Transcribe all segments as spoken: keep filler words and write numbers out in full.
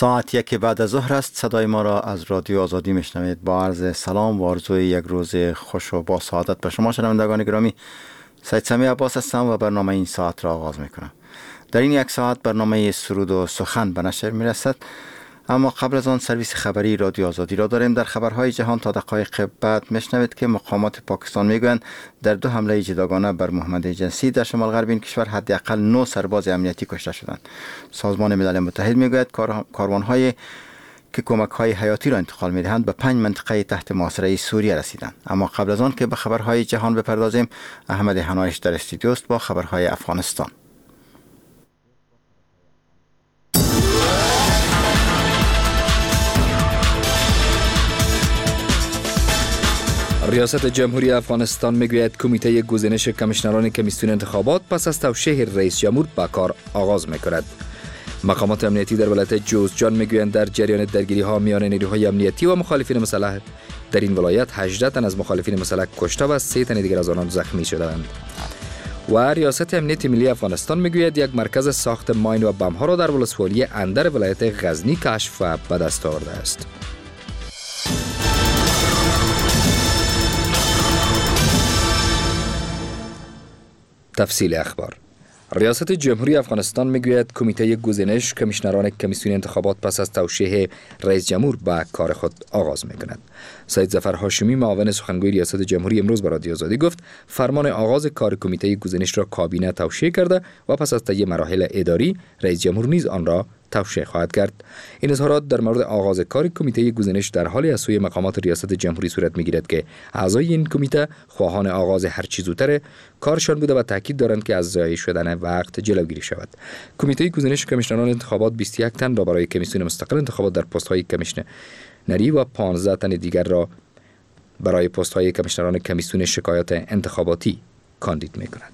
ساعت یک بعد از ظهر است. صدای ما را از رادیو آزادی میشنوید. با عرض سلام و آرزوی یک روز خوش و با سعادت به شما شنوندگان گرامی. سید سمیع عباس هستم و برنامه این ساعت را آغاز میکنم. در این یک ساعت برنامه سرود و سخن به نشر میرسد، اما قبل از آن سرویس خبری رادیو آزادی را داریم. در خبرهای جهان تا دقایق بعد میشنوید که مقامات پاکستان میگویند در دو حمله جداگانه بر محمد جنسی در شمال غرب این کشور حداقل نه سرباز امنیتی کشته شدند. سازمان ملل متحد میگوید کاروانهای که کمک‌های حیاتی را انتقال می‌دهند به پنج منطقه تحت محاصره سوریه رسیدند. اما قبل از آن که به خبرهای جهان بپردازیم، احمد حنایش در استودیو است با خبرهای افغانستان. ریاست جمهوری افغانستان میگوید کمیته گزینش کمیشنران کمیسیون انتخابات پس از توشیح رئیس جمهور به کار آغاز میکند. مقامات امنیتی در ولایت جوزجان میگویند در جریان درگیری ها میان نیروهای امنیتی و مخالفین مسلح در این ولایت هجده تن از مخالفین مسلح کشته و سه تن دیگر از آنان زخمی شدند. و ریاست امنیت ملی افغانستان میگوید یک مرکز ساخت ماین و بم ها را در ولسوالی اندر ولایت غزنی کشف و به دست آورده است. تفصیل اخبار. ریاست جمهوری افغانستان میگوید کمیته گزینش کمیشنران کمیسیون انتخابات پس از توشیح رئیس جمهور به کار خود آغاز میکند. سید ظفر هاشمی معاون سخنگوی ریاست جمهوری امروز به رادیو آزادی گفت فرمان آغاز کار کمیته گزینش را کابینه توشیح کرده و پس از طی مراحل اداری رئیس جمهور نیز آن را توشیح خواهد کرد. این اظهارات در مورد آغاز کار کمیته گزینش در حالی از سوی مقامات ریاست جمهوری صورت میگیرد که اعضای این کمیته خواهان آغاز هر چه زودتر کارشان بوده و تاکید دارند که از ضایع شدن وقت جلوگیری شود. کمیته گزینش کمیشنران انتخابات بیست و یک تن را برای کمیسیون مستقل انتخابات در پست‌های کمیشنری و پانزده تن دیگر را برای پست‌های کمیشنران کمیسیون شکایات انتخاباتی کاندید می‌کند.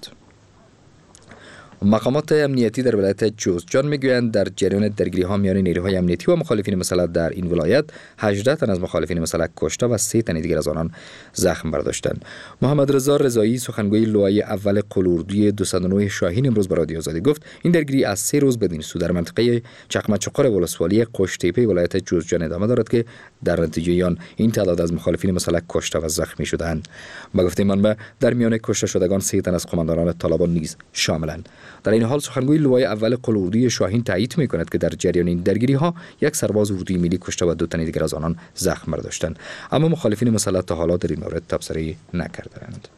مقامات امنیتی در ولایت جوزجان میگویند در جریان درگیری ها میان نیروهای امنیتی و مخالفین مسلح در این ولایت هجده تن از مخالفین مسلح کشته و سه تن دیگر از آنان زخم برداشتند. محمد رضا رضایی سخنگوی لواء اول قلوردوی دویست و نه شاهین امروز به رادیو آزادی گفت این درگیری از سه روز بدین سو در منطقه چقمچقر ولسوالی قشتیپه ولایت جوزجان ادامه دارد که در نتیجه آن این تعداد از مخالفین مسلح کشته و زخمی شدند. با گفته منبع در میان کشته شدگان سه تن از قماندانان طالبان نیز شاملند. در این حال سخنگوی لواء اول قلوردوی شاهین تایید می‌کند که در جریان این درگیری‌ها یک سرباز اردوی ملی کشته و دو تن دیگر از آنان زخم برداشتند، اما مخالفین مسلح تا حالا در این مورد تبصره نکردند.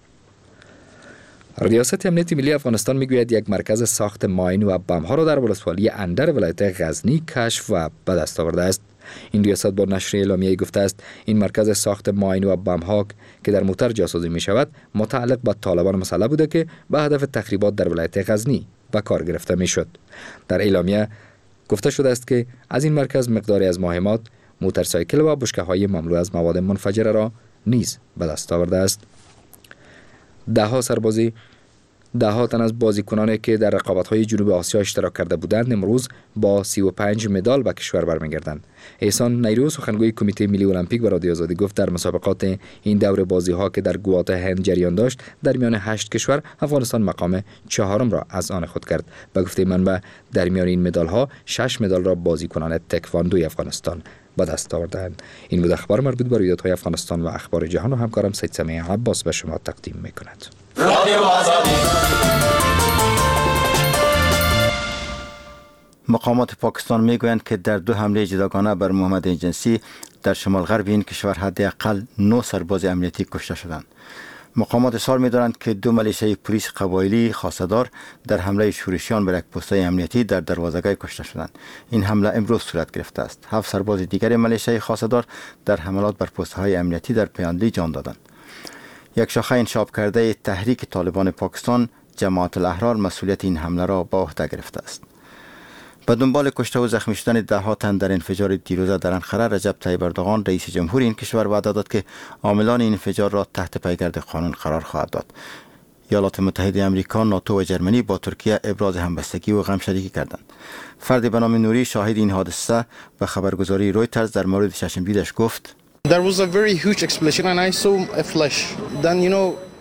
ریاست امنیت ملی افغانستان میگوید یک مرکز ساخت ماین و بم ها را در ولسوالی اندر ولایت غزنی کشف و به دست آورده است. این ریاست با نشر اعلامیه‌ای گفته است این مرکز ساخت ماین و بم ها که در موتر جاسازی می شود متعلق به طالبان مسلح بوده که به هدف تخریبات در ولایت غزنی به کار گرفته می شد. در اعلامیه گفته شده است که از این مرکز مقداری از مهمات، موتورسایکل و بشکه‌های مملو از مواد منفجره را نیز به دست آورده است. ده ها سربازی ده ها تن از بازیکنانی که در رقابت‌های جنوب آسیا اشتراک کرده بودند امروز با سی و پنج مدال به کشور برمیگردند. احسان نیرو سخنگوی کمیته ملی المپیک به رادیو آزادی گفت در مسابقات این دور بازی‌ها که در گوات هند جریان داشت در میان هشت کشور افغانستان مقام چهارم را از آن خود کرد. به گفته منبع در میان این مدال‌ها شش مدال را بازیکنان تکواندوی افغانستان به دست آوردند. این بود اخبار مربوط به رویدادهای افغانستان و اخبار جهان و همکارم سید سمیع عباس به شما تقدیم می‌کند. مقامات پاکستان میگویند که در دو حمله جداگانه بر محمد جنسی در شمال غرب این کشور حداقل نه سرباز امنیتی کشته شدند. مقامات اظهار می‌دارند که دو ملیشه پلیس قبایلی خاصدار در حمله شورشیان بر یک پست‌های امنیتی در دروازه‌گاه کشته شدند. این حمله امروز صورت گرفته است. هفت سرباز دیگر ملیشه خاصدار در حملات بر پست‌های امنیتی در پیاندلی جان دادند. یک شاخه انشاب کرده تحریک طالبان پاکستان جماعت الاحرار مسئولیت این حمله را به عهده گرفته است. به دنبال کشته و زخمی شدن ده ها تن در انفجار دیروزه در انقره، رجب طیب اردوغان رئیس جمهور این کشور وعده داد که عاملان این انفجار را تحت پیگرد قانون قرار خواهد داد. ایالات متحده آمریکا، ناتو و جرمنی با ترکیه ابراز همبستگی و غم شریکی کردند. فردی به نام نوری شاهد این حادثه به خبرگزاری رویترز در مورد چشمدیدش گفت: There was a very huge explosion and I saw a flash. Then you know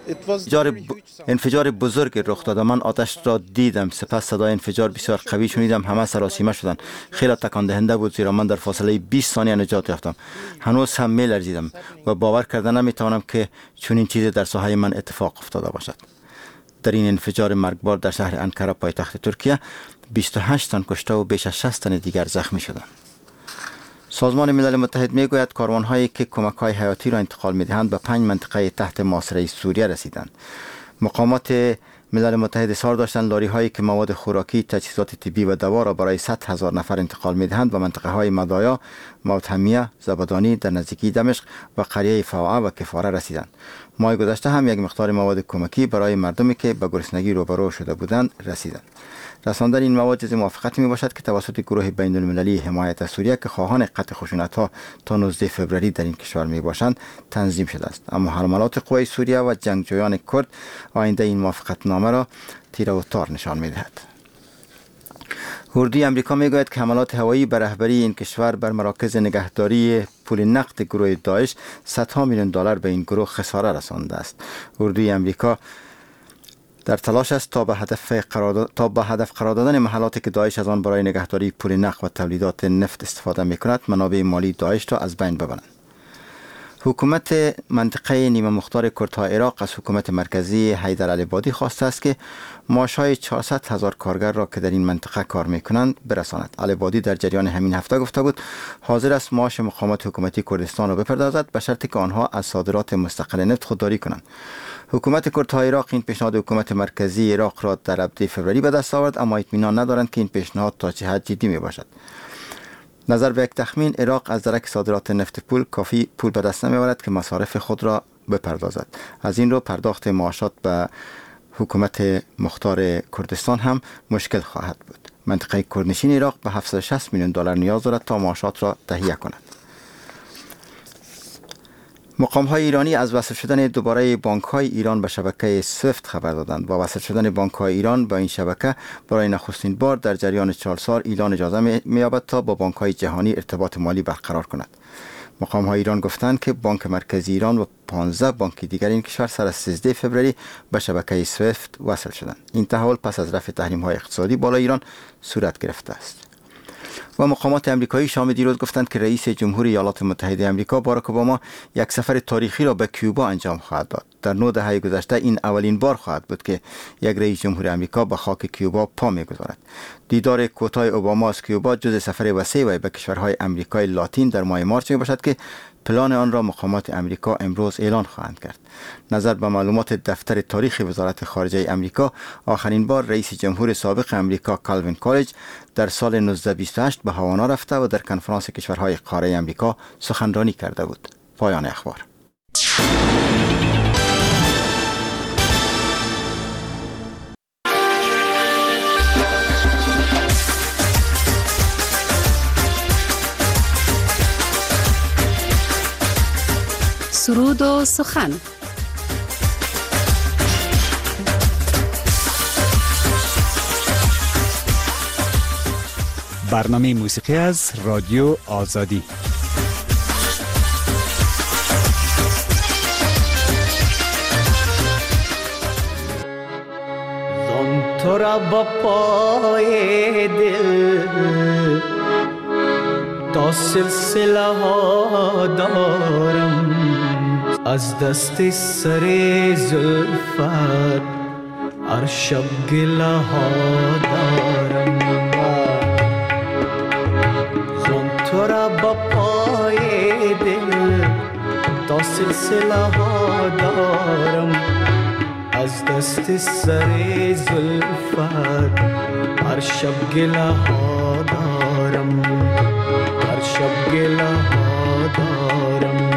انفجار, ب... انفجار بزرگ رخ داد. من آتش را دیدم، سپس صدای انفجار بسیار قوی شنیدم. همه سراسیمه شدند. خیلی تکان دهنده بود، زیرا من در فاصله بیست ثانیه نجات یافتم. هنوز هم می لرزیدم و باور کردن نمی توانم که چنین چیزی در ساحه من اتفاق افتاده باشد. در این انفجار مرگبار در شهر انکره پایتخت ترکیه بیست و هشت تن کشته و بیش از شصت تن دیگر زخمی شدند. سازمان ملل متحد می گوید کاروان‌هایی که کمک‌های حیاتی را انتقال می‌دهند به پنج منطقه تحت محاصره سوریه رسیدند. مقامات ملل متحد اظهار داشتند لاری‌هایی که مواد خوراکی، تجهیزات طبی و دوا را برای صد هزار نفر انتقال می‌دهند به منطقه‌های مدایا، موتهمیه، زبدانی در نزدیکی دمشق و قریه فوعه و کفاره رسیدند. ماه گذشته هم یک مقدار مواد کمکی برای مردمی که به گرسنگی روبرو شده بودند رسیدند. رساندن این مواد جز موافقتی می باشد که توسط گروه بین المللی حمایت از سوریه که خواهان قطع خشونت‌ها تا نوزده فوریه در این کشور می باشند تنظیم شده است. اما حملات قوای سوریه و جنگجویان کرد آینده این موافقت نامه را تیر و تار نشان می دهد. اردوی امریکا می گوید که حملات هوایی بر رهبری این کشور بر مراکز نگهداری پول نقد گروه داعش صدها میلیون دلار به این گروه خساره رسانده است. اردوی امریکا در تلاش است تا به هدف قرار تا به هدف قرار دادن محلاتی که داعش از آن برای نگهداری پول نقد و تولیدات نفت استفاده می‌کند منابع مالی داعش را از بین ببرند. حکومت منطقه نیمه مختار کردهای عراق از حکومت مرکزی حیدر العبادی خواسته است که معاش‌های چهارصد هزار کارگر را که در این منطقه کار می‌کنند برساند. العبادی در جریان همین هفته گفته بود حاضر است معاش مقامات حکومتی کردستان را بپردازد به شرطی که آنها از صادرات مستقل نفت خودداری کنند. حکومت کردهای عراق این پیشنهاد حکومت مرکزی عراق را در هفده فوریه به دست آورد، اما اطمینان ندارند که این پیشنهاد تا چه حد جدی می باشد. نظر به یک تخمین عراق از درک صادرات نفت پول کافی پول به دست نمی آورد که مصارف خود را بپردازد. از این رو پرداخت معاشات به حکومت مختار کردستان هم مشکل خواهد بود. منطقه کردنشین عراق به هفتصد و شصت میلیون دلار نیاز دارد تا معاشات را تهیه کند. مقام‌های ایرانی از وصل شدن دوباره بانک‌های ایران به شبکه سویفت خبر دادند. با وصل شدن بانک‌های ایران با این شبکه برای نخستین بار در جریان چهار سال ایران اجازه می‌یابد تا با بانک‌های جهانی ارتباط مالی برقرار کند. مقام‌های ایران گفتند که بانک مرکزی ایران و پانزده بانک دیگر این کشور سر از سیزده فوریه به شبکه سویفت وصل شدند. این تحول پس از رفع تحریم‌های اقتصادی بالای ایران صورت گرفته است. و مقامات امریکایی شام دیروز گفتند که رئیس جمهوری ایالات متحده آمریکا باراک اوباما یک سفر تاریخی را به کیوبا انجام خواهد داد. در نه دهه گذشته این اولین بار خواهد بود که یک رئیس جمهور آمریکا به خاک کیوبا پا می‌گذارد. دیدار کوتاه اوباما از کیوبا جزء سفر وسیع وی به کشورهای آمریکای لاتین در ماه مارس میباشد که پلان آن را مقامات امریکا امروز اعلان خواهند کرد. نظر به معلومات دفتر تاریخ وزارت خارجه امریکا، آخرین بار رئیس جمهور سابق امریکا کالوین کالج در سال نوزده بیست و هشت به هاوانا رفته و در کنفرانس کشورهای قاره امریکا سخنرانی کرده بود. پایان اخبار. سرود و سخن. برنامه موسیقی از رادیو آزادی. زان تو را با پای دل تا سلسله ها دارم، از دست سر زلفت هر شب گله ها دارم. زان تو را با پای دل تا سلسله ها دارم، از دست سر زلفت هر شب گله ها دارم، هر شب گله ها دارم.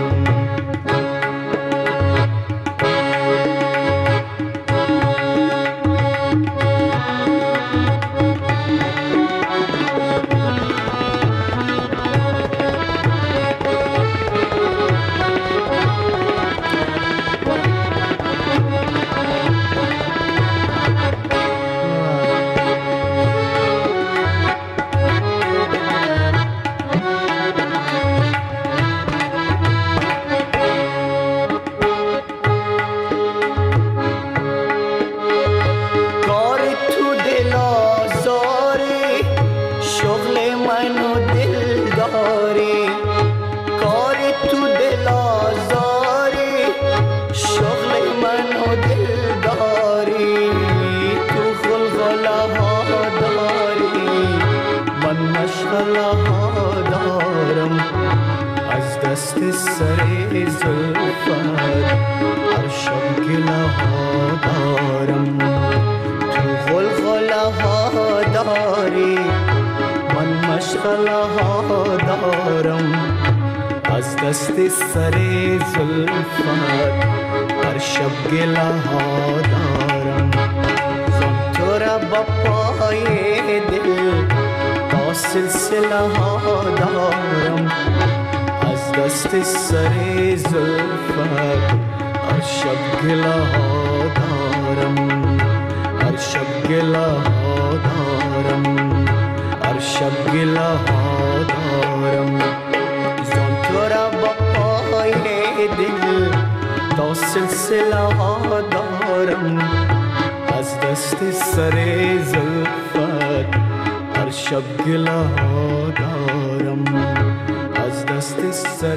ها دارم، از دست سر زلفت هر شب گله ها دارم. تو غلغله ها داری، من مشغله ها دارم، از دست سر زلفت هر شب گله ها دارم. زن تو را با پای دل تا سلسله ها دارم، از دست سر زلفت هر شب گله ها دارم، هر شب گله ها دارم، هر شب گله ها دارم. زن تو را با پای دل تا سلسله ها دارم، از دست سر زلفت هر شب گله ها دارم، از دست سر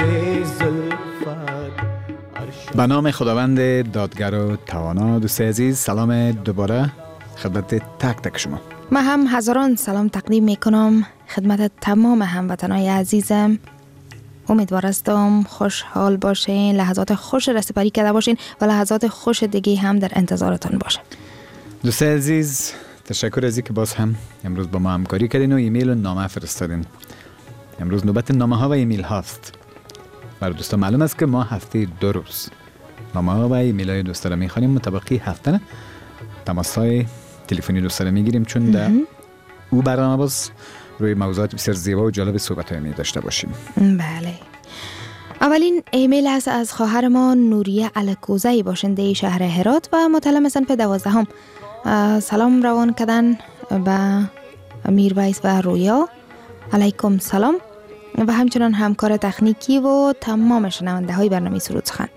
زلفت. به نام خداوند دادگر و توانا. دوست عزیز سلام دوباره خدمت تک تک شما. من هم هزاران سلام تقدیم میکنم خدمت تمام هموطنای عزیزم. امیدوار هستم خوشحال باشین، لحظات خوش رسیدگی کرده باشین و لحظات خوش دیگه هم در انتظارتون باشه. دوست عزیز تشکر از اینکه باز هم امروز با ما همکاری کردین و ایمیل و نامه فرستادین. امروز نوبت نامه ها و ایمیل هاست. برای دوستان معلوم است که ما هفته دو روز نامه ها و ایمیل های دوستا را میخوانیم، مطابقی هفته تماس های تلفنی دوستا را میگیریم، چون در او برنامه باز روی موضوعات بسیار زیبا و جالب صحبت های می داشته باشیم. بله. اولین ایمیل است از خواهر ما نوریه الکوزی باشنده شهر هرات و متعلم صنف دوازدهم. سلام روان کردن به میرویس و رویا. علیکم سلام و همچنان همکار تکنیکی و تمام شنونده های برنامه سرود سخن.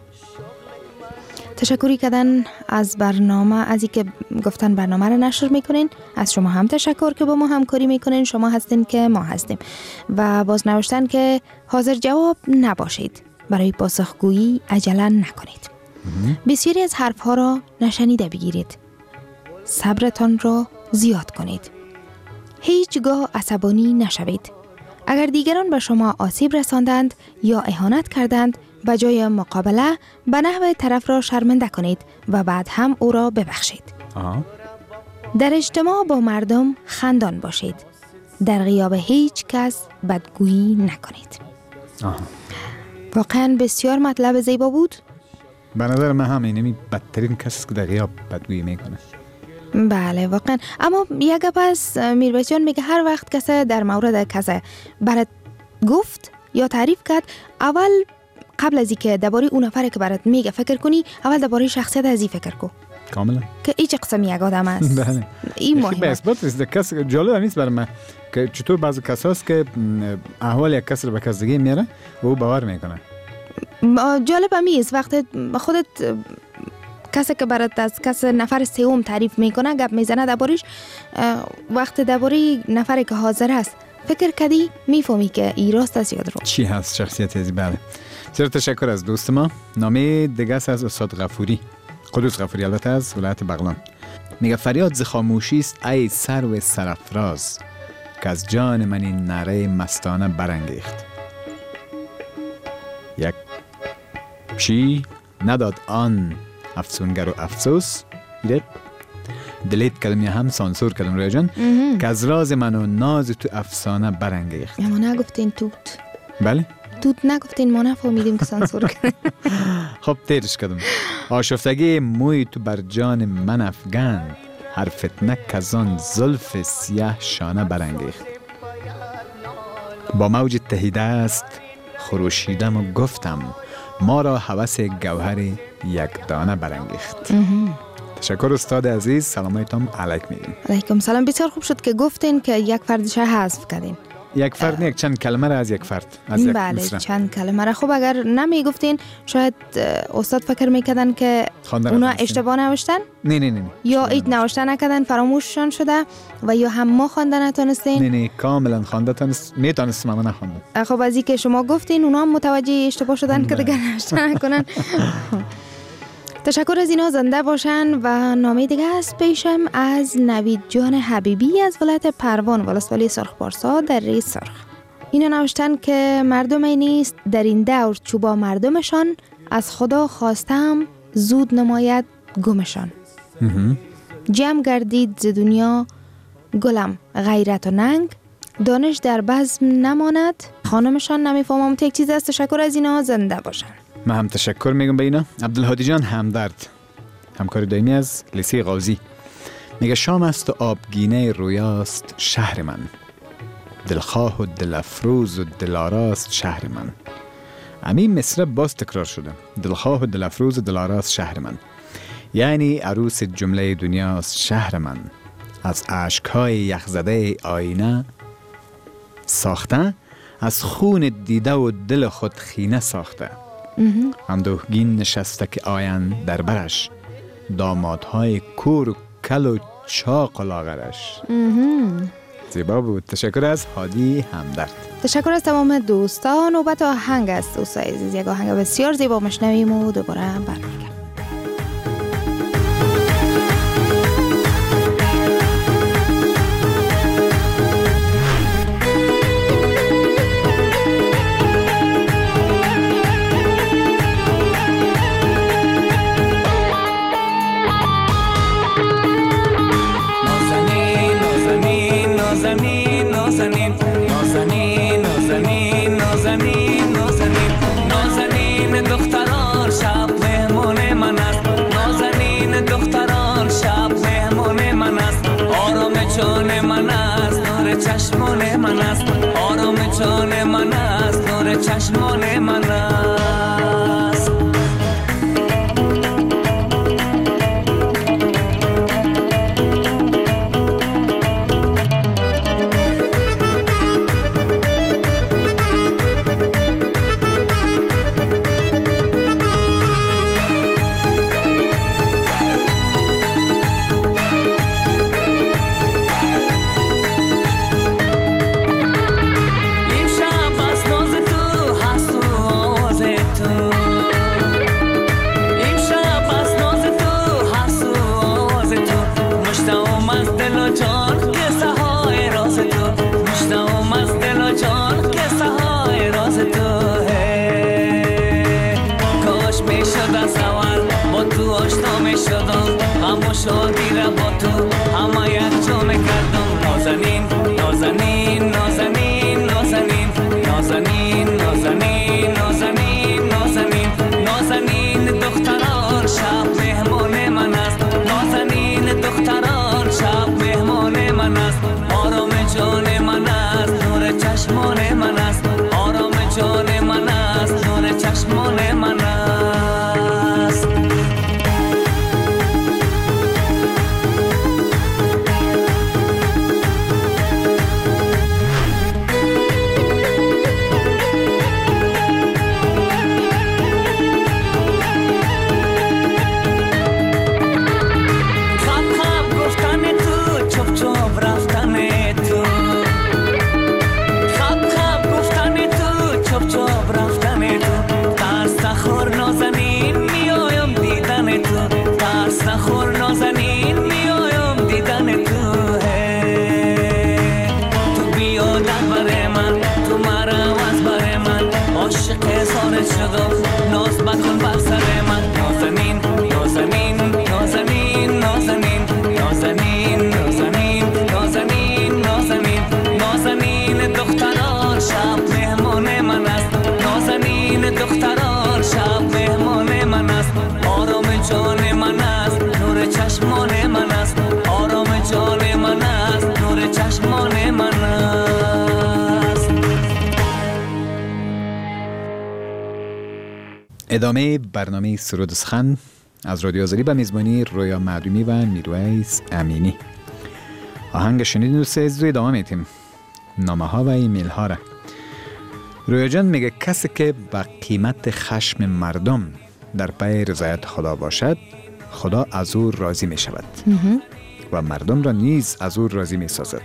تشکری کردن از برنامه، از اینکه گفتن برنامه رو نشر میکنین. از شما هم تشکر که با ما همکاری میکنین. شما هستین که ما هستیم. و باز نوشتن که حاضر جواب نباشید، برای پاسخگویی عجله نکنید. بسیاری از حرف ها را نشنیده بگیرید. صبرتان را زیاد کنید. هیچگاه عصبانی نشوید. اگر دیگران به شما آسیب رساندند یا اهانت کردند، به جای مقابله به نحو طرف را شرمنده کنید و بعد هم او را ببخشید. آه. در اجتماع با مردم خندان باشید. در غیاب هیچ کس بدگویی نکنید. آه. واقعا بسیار مطلب زیبا بود. به نظر من هم اینمی بدترین کسی که در غیاب بدگویی میکنه. بله واقعا. اما یک گپ است، میرویسیان میگه هر وقت کسی در مورد کسی برات گفت یا تعریف کرد، اول قبل از اینکه درباره اون نفری که برات میگه فکر کنی، اول درباره شخصیت ازی فکر کو. کاملا. که ایچ قسم یک آدم است. بله. این مهمه. به اثبات است. کسی جالب نیست برای من که چطور بعضی کساست که احوال یک کس رو به کس دیگه میاره و او باور میکنه. جالب همیست وقتی خودت کسی که برات از کس نفر سوم تعریف میکنه گپ میزنه دربارش، وقت درباره نفری که حاضر است فکر کردی میفهمی که ای راست است یا درست. چی هست شخصیت ازی؟ بله. بسیار تشکر از دوست ما. نامه دیگه است از استاد غفوری، قدوس غفوری، البته از ولایت بغلان. میگه فریاد ز خاموشی است ای سرو سرافراز، که از جان من این نره مستانه برانگیخت. یک چی نداد آن افسونگر و افسوس، دلیت کلمی هم سانسور کردم رویا جان، که از راز من و ناز تو افسانه برانگیخت. ما نگفتین توت. بله؟ توت نگفتین، ما نفهمیدیم که سانسور کردیم. خب تیرش کردم. آشفتگی موی تو بر جان من افگند، هر فتنه کزان زلف سیاه شانه برانگیخت. با موج تهیده است خروشیدم و گفتم، ما را هوس گوهر یک دانه برانگیخت. تشکر استاد عزیز. سلامتون علیک میگیم. علیکم سلام. بسیار خوب شد که گفتین که یک فردش حذف کردین. یک فرد نه، یک چند کلمه را از یک فرد، از یک بله مصرع. چند کلمه را. خب اگر نمی گفتین شاید استاد فکر میکردن که اونا اشتباه نوشتن. نه نه نه, نه. یا ایت نوشته نکردن، فراموششان شده، و یا هم ما خوانده نتونستین. نه نه کاملا خوانده تونست، میتونستم اما نخوندم. خب از اینکه شما گفتین اونا هم متوجه اشتباه شدن که دیگه نوشته نکنن. تشکر از اینا، زنده باشن. و نامه دیگه است پیشم از نوید جان حبیبی از ولایت پروان، ولسوالی سرخ پارسا در ری سرخ. اینا نوشتن که مردم نیست در این دور چوبا مردمشان، از خدا خواستم زود نماید گمشان. جمع گردید ز دنیا گلم غیرت و ننگ، دانش در بزم نماند خانمشان. نمیفهمم یک چیز است. تشکر از اینا، زنده باشن. من هم تشکر میگم به اینا. عبدالهادی جان همدرد، همکار دائمی از لیسه غازی، میگه شام است و آبگینه رویاست شهر من، دلخواه و دلافروز و دلاراست شهر من. همین مصرع باز تکرار شده، دلخواه و دلافروز و دلاراست شهر من، یعنی عروس جمله دنیاست شهر من. از اشکهای یخزده آینه ساخته، از خون دیده و دل خود خینه ساخته. اندوهگین نشسته که آین در برش، دامادهای کور و کل و چاق و لاغرش. زیبا بود. تشکر از هادی همدرد. تشکر از تمام دوستان. نوبت آهنگ است دوستای عزیز، یک آهنگ بسیار زیبا مشنویم و دوباره برمیگردیم. چشمان من است آرام جان من است، نور چشمان من است. شادی را با تو همه یک جا میکردم. نازنین نازنین نازنین نازنین نازنین نازنین نازنین نازنین نازنین دختران شب مهمان من است. نازنین دختران شب مهمان من است. آرام جان من است، نور چشمان من است. آرام جان من است، نور چشمان من است. ناز بکن بر سر من. نازنین نازنین نازنین نازنین نازنین نازنین نازنین نازنین نازنین دختران شب مهمان من است. نازنین دختران شب مهمان من است. آرام جان من است، نور چشمان من است. آرام جان من است، نور چشمان من است. ادامه برنامه سرود سخن از رادیو آزادی به میزبانی رویا معدومی و میرویس امینی. آهنگ شنیدین دوستای عزیز، ادامه میتیم نامه ها و ایمیل ها را. رویا جان میگه کسی که با قیمت خشم مردم در پی رضایت خدا باشد، خدا از او راضی می شود و مردم را نیز از او راضی می سازد.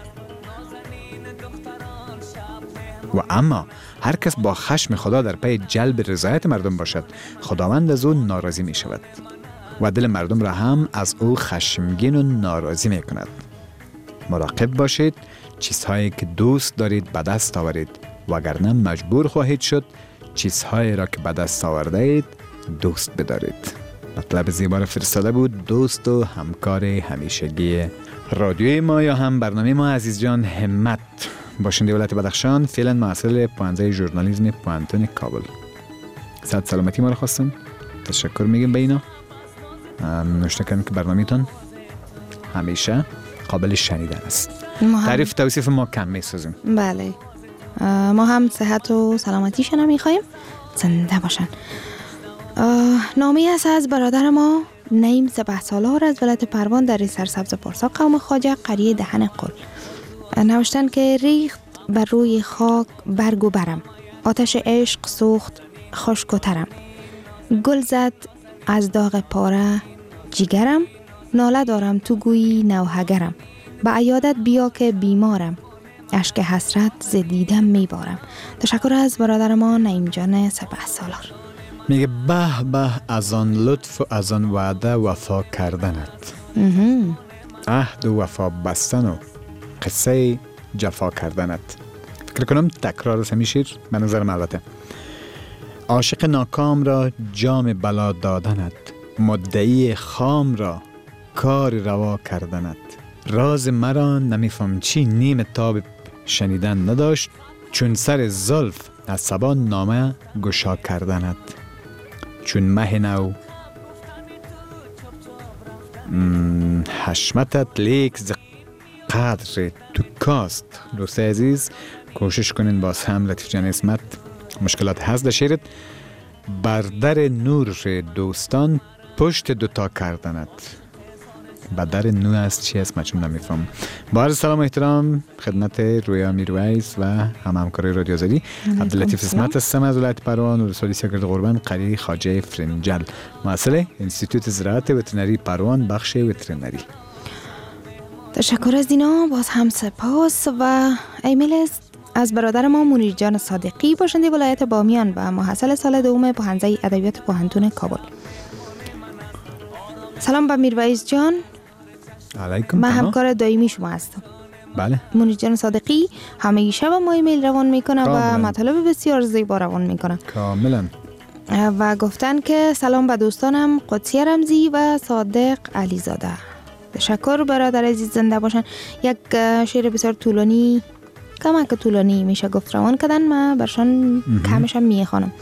و اما هر کس با خشم خدا در پی جلب رضایت مردم باشد، خداوند از او ناراضی می شود و دل مردم را هم از او خشمگین و ناراضی می کند. مراقب باشید چیزهایی که دوست دارید به دست آورید، وگرنه مجبور خواهید شد چیزهایی را که به دست آورده اید دوست بدارید. مطلب زیبا را فرستاده بود دوست و همکار همیشگی رادیوی ما یا هم برنامه ما عزیز جان همت، باشنده ولایت بدخشان، فعلا محصل پوهنځی ژورنالیسم پوهنتون کابل. صد سلامتی ما را خواستن، تشکر میگیم به اینا. نوشته کردن که برنامه‌تون همیشه قابل شنیدن است. تعریف توصیف ما کم میسازیم. بله، ما هم صحت و سلامتیشون میخوایم، زنده باشن. نامه است از برادر ما نعیم سپه سالار از ولایت پروان در سرسبز پارسا قوم خواجه قریه دهن قل. نوشتن که ریخت بر روی خاک برگ و برم، آتش عشق سوخت خشک و ترم، گل زد از داغ پاره جیگرم، ناله دارم تو گویی نوحگرم، به عیادت بیا که بیمارم، اشک حسرت ز دیدم میبارم. تشکر از برادر ما نعیم جان سپه سالار. میگه به به از آن لطف و از آن وعده وفا کردنت، عهد و وفا بستن و قصه جفا کردنت. فکر کنم تکرار است همین شعر به نظرم. البته عاشق ناکام را جام بلا دادنت، مدعی خام را کار روا کردنت، راز مرا نمیفهم چی نیم تاب شنیدن نداشت، چون سر زلف از سبا نامه گشا کردنت، چون مه نو حشمتت لیک ز قدر تو کاست. دوست عزیز کوشش کنین باز هم لطیف جان اسمت مشکلات هست در شیرت. بر در نور دوستان پشت دوتا کردنت، بر در نور است چی است من چون نمیفهم. با عرض سلام و احترام خدمت رویا میرویس و هم همکار رادیو آزادی. عبداللطیف اسمت هستم از ولایت پروان، ولسوالی سرگرد قربان قریه خواجه فرنجل، مسئله انستیتوت زراعت وترنری پروان بخش وترنری. تشکر از دینا، باز هم سپاس. و ایمیل است از برادر ما منیر جان صادقی، باشنده ولایت بامیان و محصل سال دوم پوهنځی ادبیات پوهنتون کابل. سلام به میرویس جان. علیکم. من همکار دائمی شما هستم. بله. منیر جان صادقی همیشه با ما ایمیل روان میکنه و مطالب بسیار زیبا روان میکنه. کاملا. و گفتن که سلام به دوستانم قدسی رمزی و صادق علیزاده. تشکر برادر عزیز، زنده باشن. یک شعر بسیار طولانی، کمک طولانی میشه گفت روان کردن، من برشان کمشم میخوانم.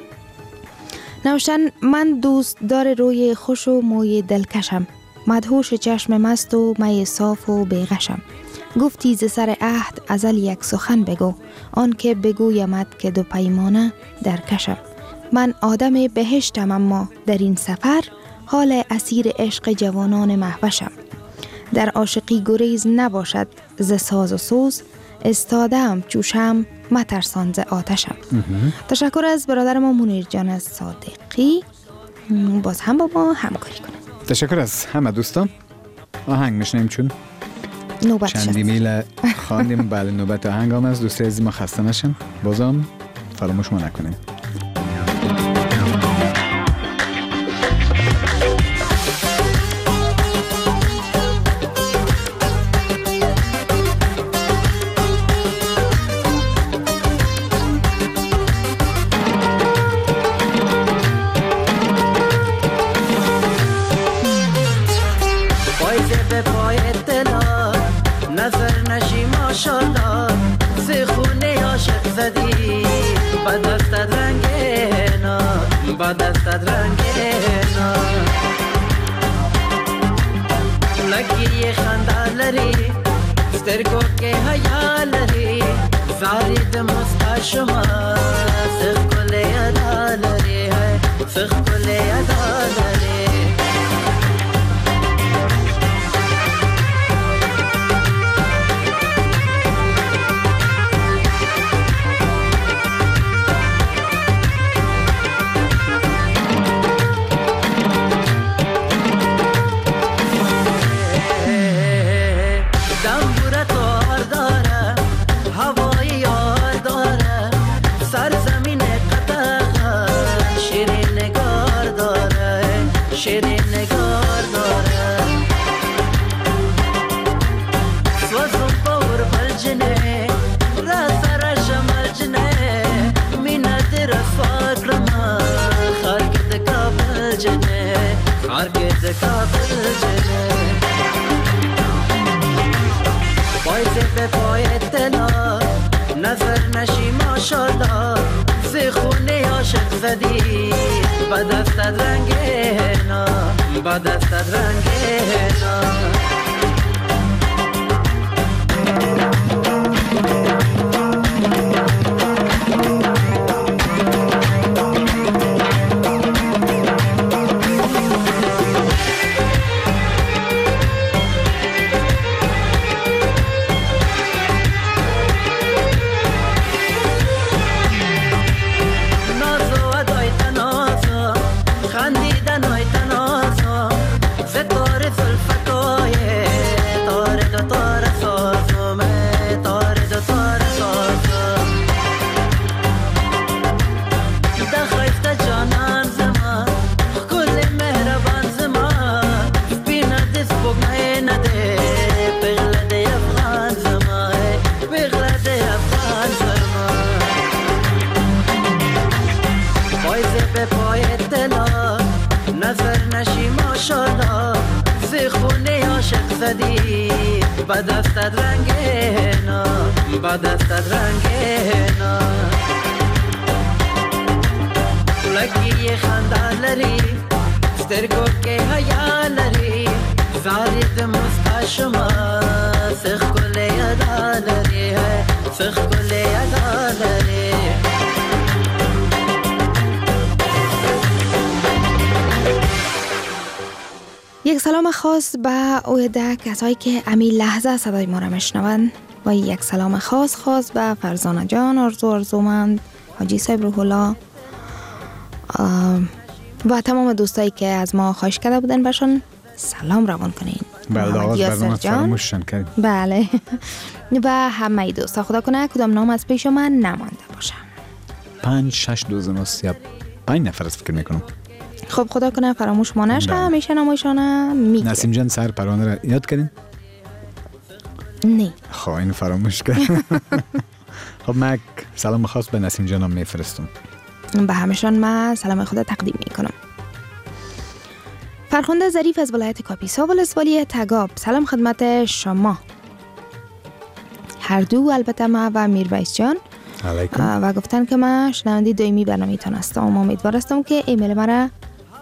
نوشتن من دوست دار روی خوش و موی دلکشم، مدهوش چشم مست و می صاف و بیغشم. گفتی ز سر عهد ازل یک سخن بگو، آن که بگویمت که دو پیمانه در کشم. من آدم بهشتم اما در این سفر، حال اسیر عشق جوانان مهوشم. در عاشقی گریز نباشد ز ساز و سوز، استادم چوشم مترسان ز آتشم. تشکر از برادر ما منیر جان صادقی، باز هم با ما همکاری کنم. تشکر از همه دوستان. آهنگ میشنیم چون چند ایمیل خواندیم. بله نوبت آهنگ هم از دوست عزیز ما خسته نشن، بازم فراموش ما نکنیم. دستت رنگینا لکی خنده لري سترګو کې حیا لري زارید مستا شما سخل ادا لري سخل ادا لري ماشالله ز خونه عاشق زدی با دستت رنگ نا با دستت رنگ نا با دستت رنگ نا با دستت رنگ نا لکی خنده لري سترګو کې حیا لري زارید مستشما سخ کله ادا لري سخ کله ادا لري یک سلام خاص به اویده کسایی که امی لحظه صدای ما را میشنوند و یک سلام خاص خاص به فرزانه جان، آرزو آرزومند، حاجی صاحب روح الله و تمام دوستایی که از ما خواهش کرده بودن باشن سلام روان کنین. بله آغاز برنامه فراموشن کردیم. بله و همه دوستا خدا کنه کدام نام از پیش من نمانده باشه. پنج شش دوزن و سی پنج نفر از فکر میکنم. خب خدا کنه فراموش ما نشه. همیشه نامایشانه میگه. نسیم جان سر پروانه را یاد کردین؟ نه. خب اینو فراموش کرد. خب من سلام خاص به نسیم جانم میفرستم. به همشان من سلام خدا تقدیم میکنم. فرخنده ظریف از ولایت کاپیسا ولسوالی تگاب، سلام خدمت شما هر دو، البته ما و میرویس جان علیکم. و گفتن که من شنونده دائمی برنامه تان هستم و امیدوار هستم که ایمیل مرا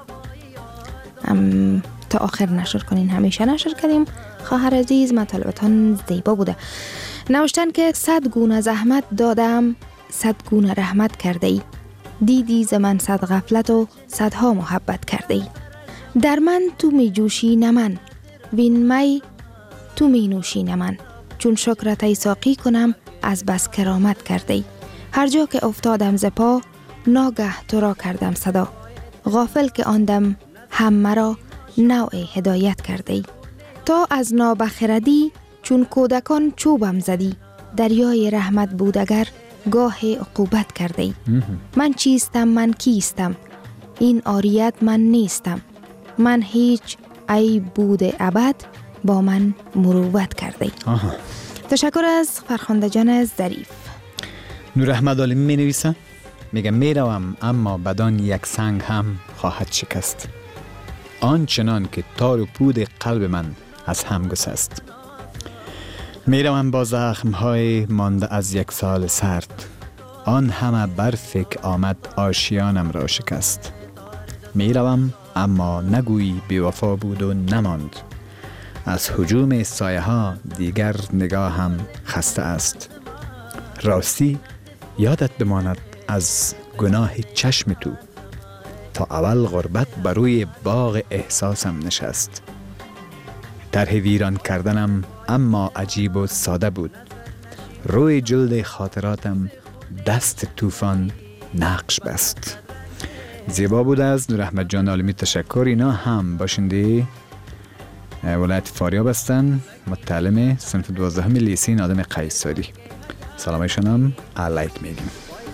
تا آخر نشر کنین. همیشه نشر کردیم. خواهر عزیز مطالبتان زیبا بوده. نوشتن که صد گونه زحمت دادم صد گونه رحمت کرده ای، دیدی ز من صد غفلت و صدها محبت کرده ای. در من تو می جوشی نه من، وین می تو می نوشی نه من. چون شکرت ای ساقی کنم از بس کرامت کرده ای. هر جا که افتادم ز پا ناگه تو را کردم صدا. غافل که آندم هم مرا نوع هدایت کرده ای. تا از نابخردی چون کودکان چوبم زدی. دریای رحمت بود اگر گاه عقوبت کرده ای. من چیستم من کیستم، این آریت من نیستم. من هیچ ای بود ابد با من مروت کرده ای. آها. تشکر از فرخنده جان ظریف. نور احمد عالمی می نویسه، میگه میروم اما بدان یک سنگ هم خواهد شکست، آنچنان که تار و پود قلب من از هم گسست. میروم با زخم های مانده از یک سال سرد، آن همه برف که آمد آشیانم را شکست. میروم اما نگویی بیوفا بود و نماند، از هجوم سایه ها دیگر نگاه هم خسته است. راستی یادت بماند از گناه چشم تو، تا اول غربت بر روی باغ احساسم نشست. طرح ویران کردنم اما عجیب و ساده بود، روی جلد خاطراتم دست طوفان نقش بست. زیبا بود از نور احمد جان عالمی. تشکر. اینا هم باشنده ولایت فاریاب هستن، متعلم صنف دوازدهم لیسه نادم قیصری. سلامشون هم علیک میگیم.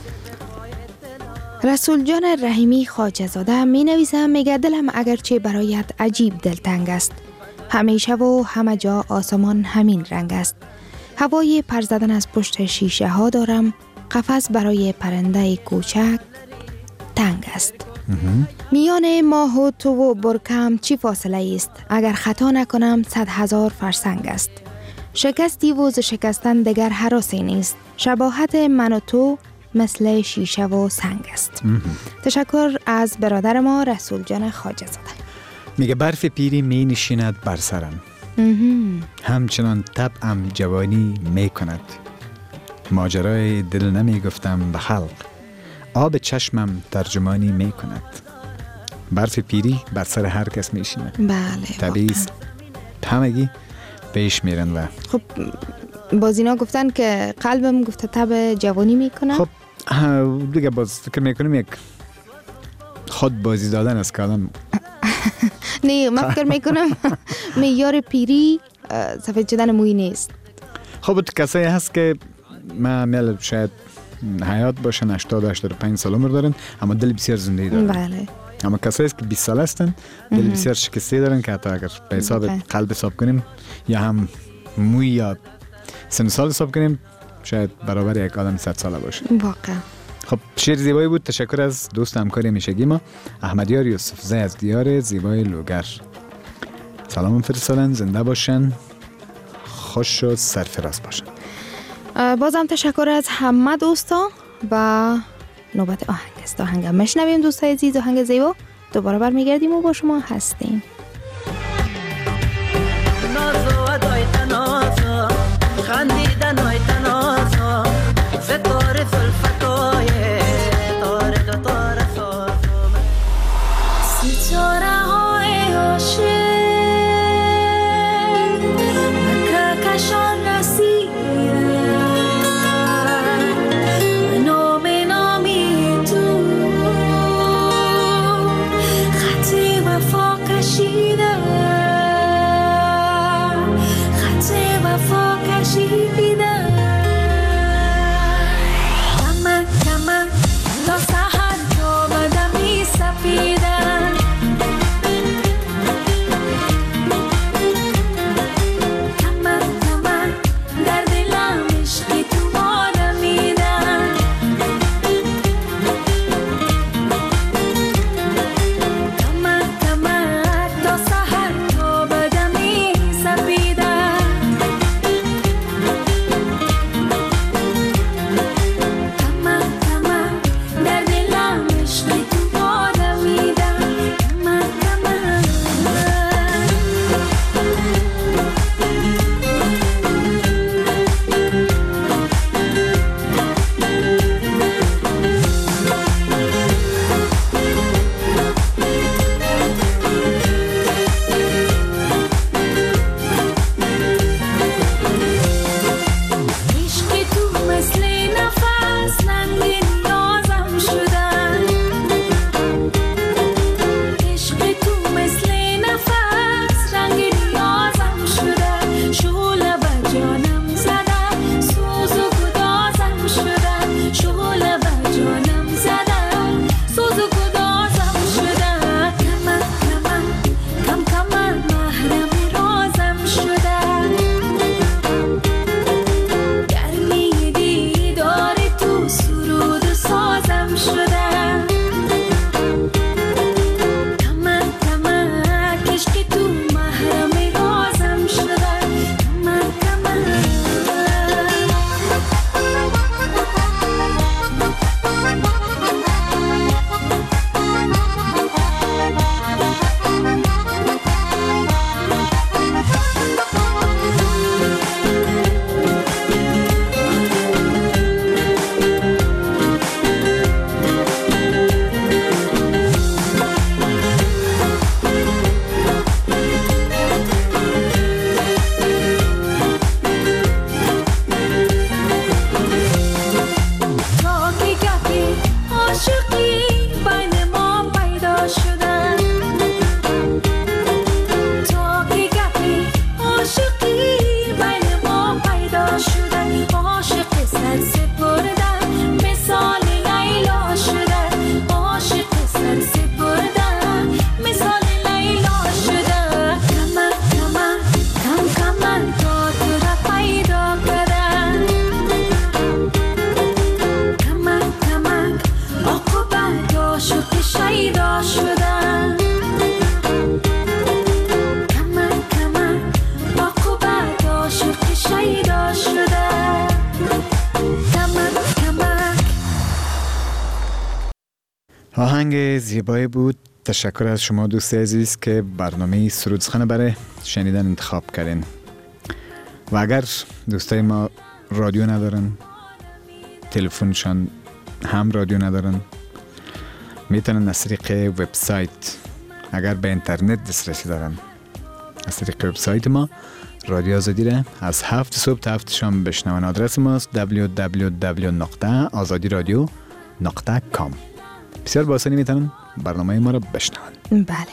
رسول جان رحیمی خواجه زاده می نویسم، میگه دلم اگرچه برایت عجیب دلتنگ است، همیشه و همه جا آسمان همین رنگ است. هوای پر زدن از پشت شیشه ها دارم، قفس برای پرنده کوچک تنگ است. میان ماه و تو و برکم چی فاصله است؟ اگر خطا نکنم صد هزار فرسنگ است. شکستی و ز شکستن دگر هراسی نیست، شباهت من و تو مثل شیشه و سنگ است. تشکر از برادر ما رسول جان خواجه زاده. میگه برف پیری می نشیند بر سرم، همچنان طبعم جوانی می کند. ماجرای دل نمی گفتم به خلق، آب چشمم ترجمانی می کند. برف پیری بر سر هر کس می شیند. بله طبیعی است، همگی پیش میرن. و خب باز اینا گفتن که قلبم گفته تب جوانی می کند. خب دیگه باز فکر میکنیم یک خود بازی دادن است که آدم نه، من فکر میکنم معیار پیری سفید شدن موی نیست. خب کسایی هست که ما میل شاید حیات باشن هشتاد هشتاد و پنج سال عمر دارن اما دل بسیار زندگی دارن. بله. اما کسایی است که بیست سال هستن دل بسیار شکسته دارن که حتی اگر به حساب قلب حساب کنیم یا هم موی یا سن سال حساب کنیم شاید برابر یک آدم صد ساله باشه. واقعا. خب شعر زیبایی بود. تشکر از دوست همکار همیشگی ما احمدیار یوسفزی از دیار زیبای لوگر. سلام فرستادن، زنده باشن، خوش و سرفراز باشن. بازم تشکر از همه دوستا و نوبت آهنگ است. آهنگ مشنویم دوستای عزیز، آهنگ زیبا. دوباره برمیگردیم و با شما هستیم. نازو ادای تنازو خندیدن های تنازو ستاره زلفتای تاره دو تاره سازو ستاره های عاشق به کهکشان رسیدن نام نامی تو خط وفا کشیدن خط وفا کشیدن کمک کمک تا سحر تا بدمی سپیدن کمک کمک در دلم عشقی تو آدمیدن کمک کمک تا سحر تا بدمی سپیدن کمک کمک در دلم عشقی تو آدمیدن کمک کمک عشقی تو مثل نفس رنگ نیازم شدن عشقی تو مثل نفس رنگ نیازم شدن شعله به جانم زدن سوز و گدازم شدن شعله به جانم زدن سوز و گدازم شدن کمک کمک کم کمک محرم رازم شدن گرمی دیدار تو سرود و سازم شدن کمک کمک عشقی تو محرم رازم شدن کمک کمک گاهی گاهی عاشقی بین ما پیدا شدن گاهی گاهی عاشقی بین ما پیدا شدن عاشق سر سپردن مثال لیلا شدن عاشق سر سپردن مثال لیلا شدن کمک کمک کم کمک تا تو را پیدا کردن کمک کمک عاقبت عاشق شیدا شدن کمک کمک عاقبت عاشق شیدا شدن کمک کمک آهنگ زیبایی بود. تشکر از شما دوست عزیز که برنامه سرود سخن برای شنیدن انتخاب کردین. و اگر دوستای ما رادیو ندارن، تلفنشان هم رادیو ندارن، میتونن از طریق وبسایت، اگر به اینترنت دسترسی دارن، از طریق وبسایت ما رادیو آزادی را از هفت صبح تا هفت شام بشنون. آدرس ماست دبلیو دبلیو دبلیو نقطه آزادی رادیو نقطه کام. بسیار با آسانی میتونن برنامه ما را بشنون. بله،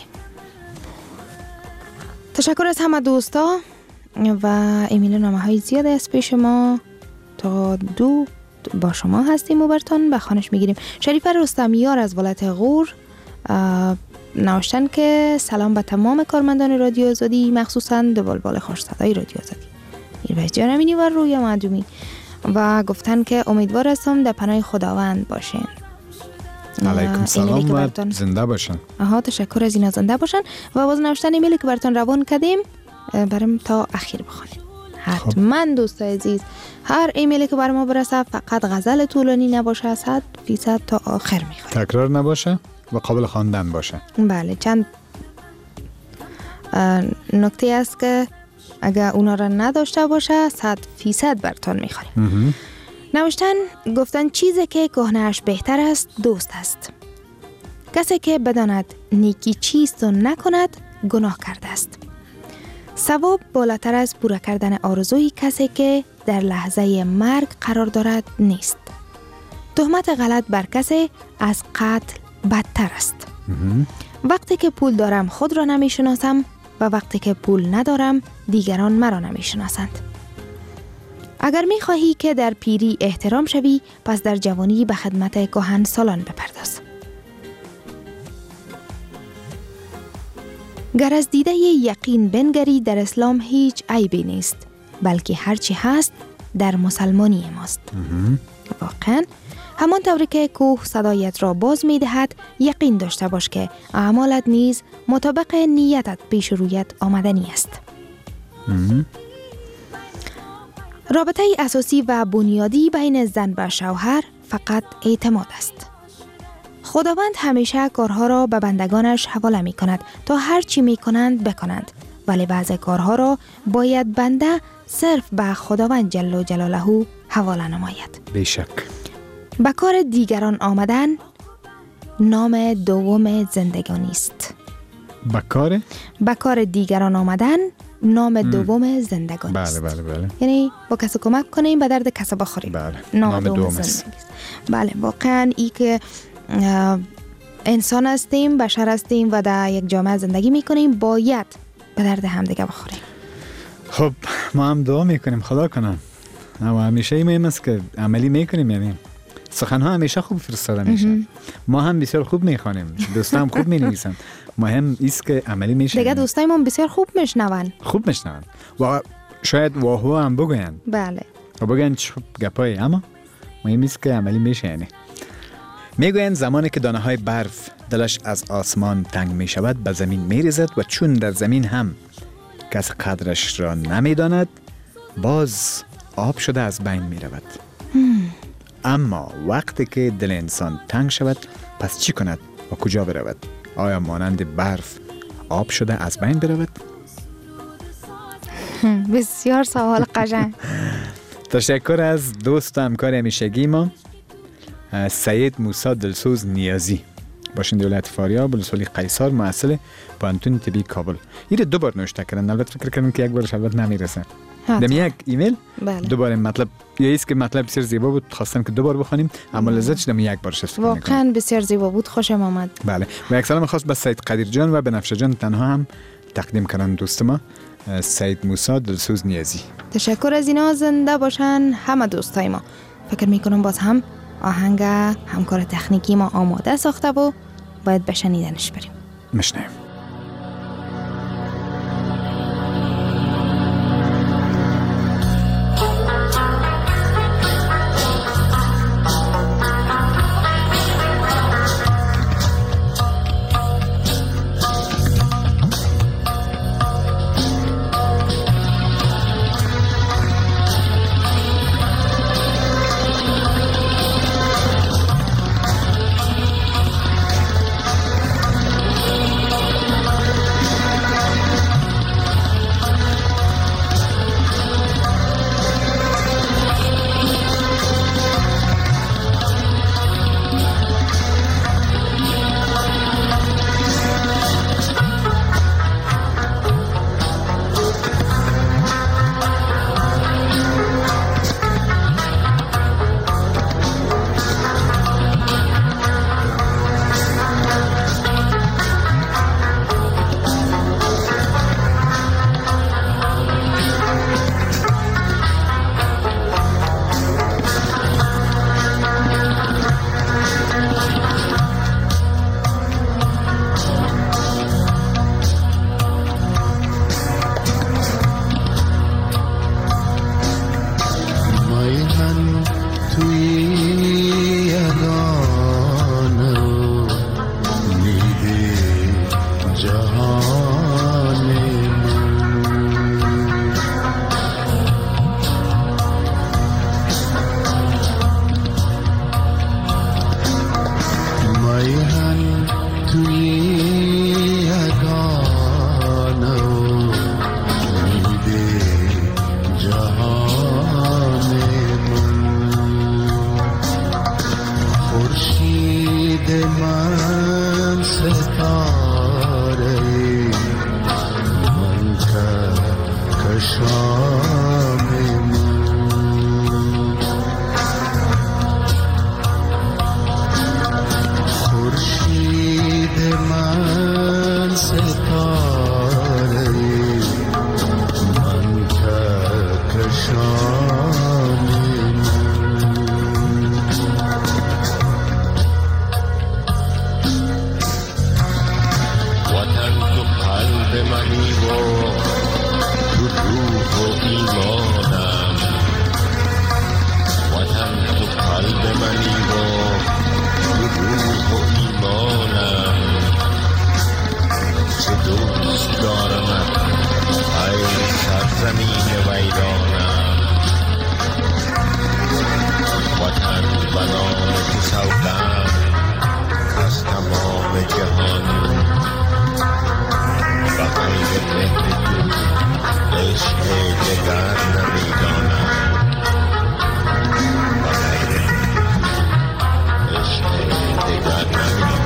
تشکر از همه دوستا و ایمیل نامه های زیاد از پیش ما. تا دو با شما هستیم و برتون به خانش میگیریم. شریف رستمیار از ولایت غور نوشتن که سلام به تمام کارمندان رادیو آزادی، مخصوصا دو بلبل خوش صدای رادیو آزادی، میرویس جانمینی و رویا معدومی، و گفتن که امیدوار هستم در پناه خداوند باشین. علیکم سلام و زنده باشن. آها، تشکر از اینا، زنده باشن. و باز نوشتن ایمیلی که براتون روان کردیم برام تا اخیر بخونید. حتما دوستای عزیز هر ایمیلی که بر ما برسه فقط غزل طولانی نباشه، صد فیصد تا آخر میخواد، تکرار نباشه و قابل خواندن باشه. بله، چند نکته است که اگر اونا را نداشته باشه صد فیصد براتون میخوریم. نوشتن گفتن چیزی که کهنه‌اش بهتر است دوست است. کسی که بداند نیکی چیست و نکند گناه کرده است. ثواب بالاتر از پورا کردن آرزوی کسی که در لحظه مرگ قرار دارد نیست. تهمت غلط بر کسی از قتل بدتر است. وقتی که پول دارم خود را نمی شناسم و وقتی که پول ندارم دیگران مرا نمی شناسند. اگر می خواهی که در پیری احترام شوی، پس در جوانی به خدمت کهن سالان بپرداز. گر از دیده یقین بنگری، در اسلام هیچ عیبی نیست، بلکه هرچی هست در مسلمانی ماست. واقعا همان طوری که کوه صدایت را باز می دهد، یقین داشته باش که اعمالت نیز مطابق نیتت پیش رویت آمدنی است. رابطه اساسی و بنیادی بین زن و شوهر فقط اعتماد است. خداوند همیشه کارها را به بندگانش حواله می کند تا هر چی می کنند بکنند، ولی بعضی کارها را باید بنده صرف به خداوند جل جلاله حواله نماید. بیشک. به کار دیگران آمدن نام دوم زندگانی است. به کار؟ به کار دیگران آمدن نام دوم زندگانی است. بله بله بله. یعنی با کسی کمک کنیم به درد کسی بخوریم. بله. نام, نام دوم, دوم زندگی است. است. بله، واقعا ای که انسان هستیم، بشر هستیم و در یک جامعه زندگی میکنیم، باید به درد همدیگه بخوریم. خب ما هم دعا میکنیم خدا کنم. اما همیشه مهم است که عملی میکنیم. یعنی سخنها همیشه خوب فرستاده میشه. ما هم بسیار خوب میخوانیم، دوستان هم خوب مینویسن. مهم است که عملی میشه. دیگه دوستای ما بسیار خوب میشنون. خوب میشنون و شاید واهو هم بگوین. بله. و بگوین چه گپایی، اما مهم است که عملی میشه. یعنی میگویند زمانی که دانه های برف دلش از آسمان تنگ می شود به زمین می ریزد و چون در زمین هم کس قدرش را نمی داند باز آب شده از بین می رود. اما وقتی که دل انسان تنگ شود پس چی کند و کجا برود؟ آیا مانند برف آب شده از بین برود؟ بسیار سوال قشنگ. تشکر از دوست و همکار همیشگی ما سید موسی دلسوز نیازی، باشنده ولایت فاریاب، ولسوالی قیصر، محصل پانتون طبی کابل. این دو بار نوشته کردن، البته فکر کردم که یک بارش البته نمیرسه. دم یک ایمیل بله. دو بار مطلب یا است که مطلب بسیار زیبا بود، خواستم که دو بار بخونیم اما لذت شدم یک بارش استفاده کنیم. واقعا بسیار زیبا بود، خوشم آمد. بله، و یک سلام خاص به سید قدیر جان و بنفشه جان تنها هم تقدیم کردن دوست ما سید موسی دلسوز نیازی. تشکر از اینا، زنده باشن همه دوستای ما. فکر میکنم باز هم آهنگ همکار تکنیکی ما آماده ساخته و باید به شنیدنش بریم. مشنویم. میهن توی یگان و امید جهان من خورشید من ستاره من کشان من ستاره من کهکشان وطن تو قلب منی و تو روح و ایمانم وطن تو قلب منی و تو روح و ایمانم چه دوست دارمت ای سرزمین ویرانم وطن به نام تو سوگند از تمام جهان و غیر مهر تو عشق دگر نمیدانم و غیر عشق دگر نمیدانم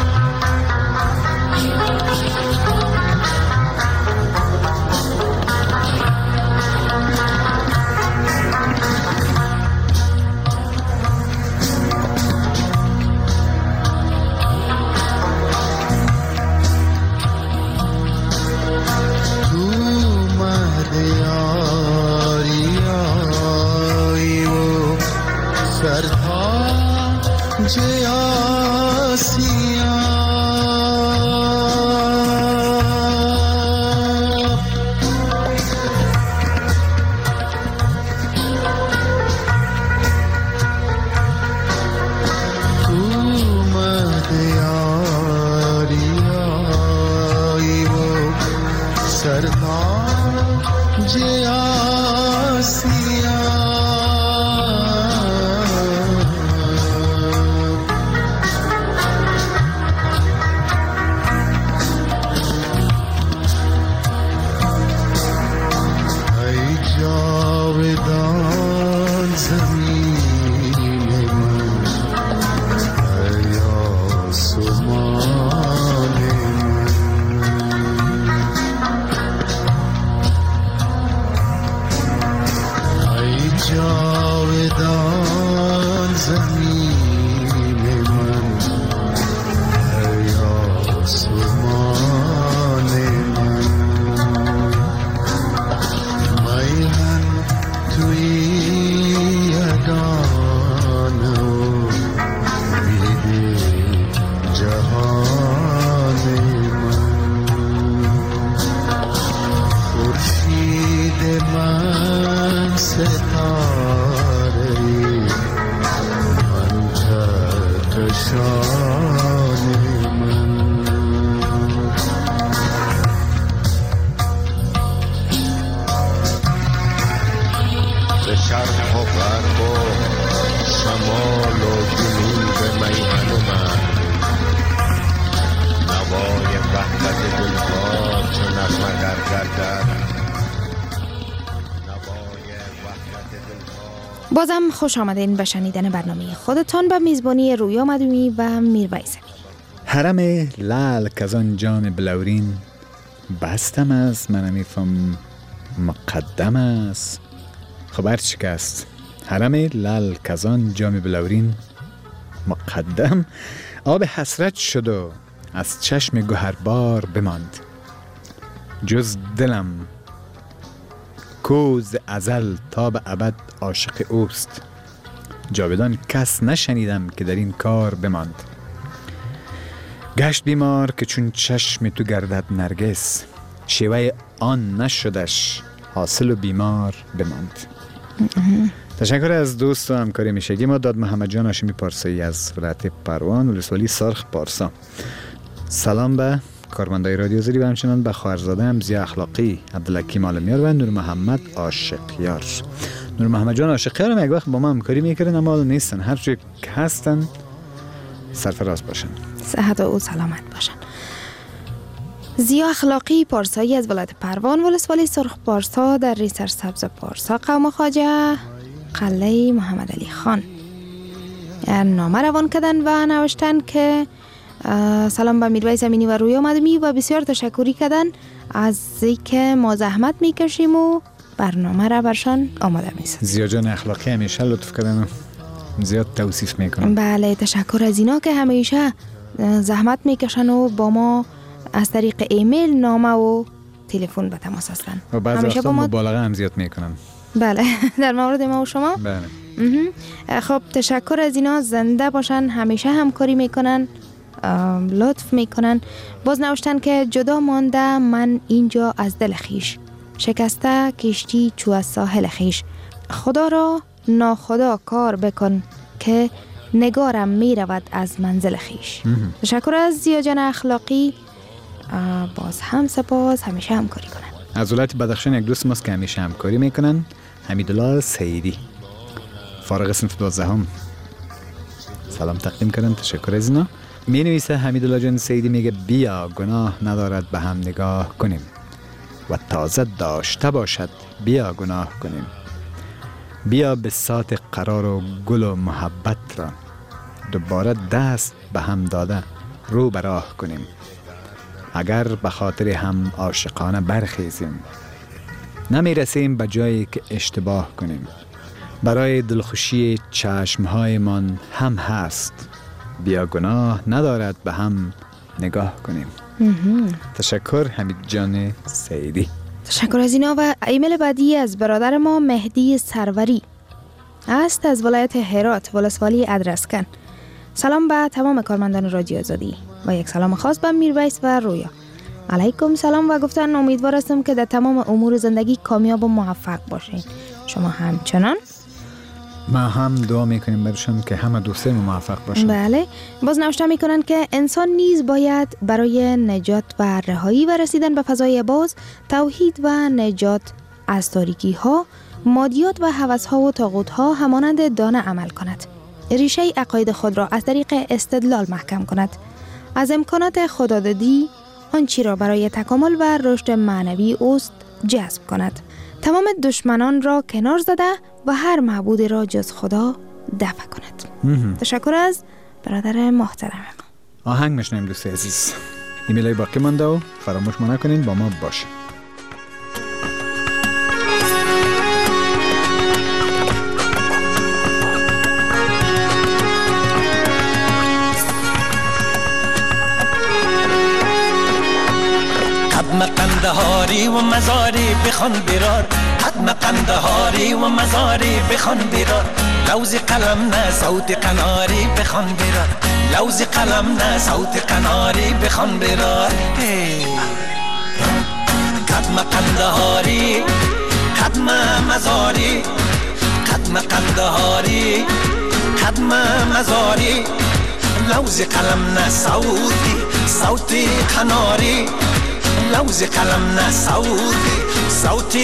بازم خوش آمدین به شنیدن برنامه خودتان به میزبانی رویا مدومی و میرویس امینی. حرم لعل کزان جام بلورین بستم است، من میفهم مقدم است. خبر شکست حرم لعل کزان جام بلورین مقدم آب حسرت شد و از چشم گوهربار بماند. جز دلم کوز ازل تا به ابد عاشق اوست، جاودان کس نشنیدم که در این کار بماند. گشت بیمار که چون چشم تو گردد نرگس، شیوه آن نشدش حاصل و بیمار بماند. تشکر از دوست و همکاری میشگی ما داد محمد جان هاشمی پارسایی از ولایت پروان ولسوالی سرخ پارسا. سلام به کارمندای رادیو زری و همچنان به خواهرزاده همزی اخلاقی عبدالحکیم عالمیار و نور محمد عاشقیار. نور محمد جان عاشقیار هم یک وقت با ما همکاری میکردن اما نیستن، هر چی که هستن سرفراز باشن. صحت و سلامت باشن. زیا اخلاقی پارسایی از ولایت پروان ولسوالی سرخ پارسا در ری سرسبز پارسا قوم خواجه قلعه محمد علی خان نامه روان کردن و نوشتن که سلام به میرویس امینی و رویا مدمی و بسیار تشکری کردن از اینکه ما زحمت میکشیم و برنامه را برشان آماده میسازیم. زیا جان اخلاقی همیشه لطف کردن و زیاد توصیف میکنن. بله تشکر از اینا که همیشه زحمت میکشن و با ما از طریق ایمیل نامه و تلفن به تماس هستن. و بعضی وقتا مبالغه هم زیاد میکنن. بله در مورد ما و شما. بله. خب تشکر از اینا، زنده باشن، همیشه همکاری میکنن، لطف میکنن. باز نوشتن که جدا مانده من اینجا از دل خیش، شکسته کشتی چو از ساحل خیش، خدا را ناخدا کار بکن که نگارم میرود از منزل خیش. تشکر از زیا جان اخلاقی، باز هم سپاس، همیشه همکاری کنن. از ولایت بدخشان یک دوست ماست که همیشه همکاری میکنن، حمیدالله سیدی، فارغ صنف دوازدهم، سلام تقدیم کردن. تشکر از اینا. می نویسه حمیدالله جان سیدی، میگه بیا گناه ندارد به هم نگاه کنیم و تازه داشته باشد بیا گناه کنیم، بیا به سات قرار و گل و محبت را دوباره دست به هم داده رو به راه کنیم، اگر به خاطر هم عاشقانه برخیزیم نمی رسیم به جایی که اشتباه کنیم، برای دلخوشی چشمهای من هم هست، بیا گناه ندارد به هم نگاه کنیم. تشکر حمید جان سیدی. تشکر از اینا. و ایمیل بعدی از برادر ما مهدی سروری است از ولایت هرات ولسوالی ادرسکن. سلام به تمام کارمندان رادیو آزادی و یک سلام خاص به میرویس و رویا. علیکم سلام و گفتن امیدوار هستم که در تمام امور زندگی کامیاب و موفق باشین. شما همچنان. ما هم دعا میکنیم برشون که همه دوستان موفق باشن. بله. باز نوشته میکنن که انسان نیز باید برای نجات و رهایی و رسیدن به فضای باز، توحید و نجات از تاریکی ها، مادیات و هوس ها و طاغوت ها همانند دانه عمل کند، ریشه عقاید خود را از طریق استدلال محکم کند، از امکانات خدادادی آنچه را برای تکامل و رشد معنوی اوست جذب کند، تمام دشمنان را کنار زده و هر معبود را جز خدا دفع کند. تشکر از برادر محترم. آهنگ میشنیم دوست عزیز. ایمیلای باقی مانده و فراموش ما نکنین با ما باشه. حتم قندهاری و مزاری بخون برار، حتم قندهاری و مزاری بخون برار، لوز قلم نه صوت قناری بخون برار، لوز قلم نه صوت قناری بخون برار. حتم قندهاری حتم مزاری، حتم قندهاری حتم مزاری، لوز قلم نه صوتی صوتی قناری، لوز قلم نه صوتی صوتی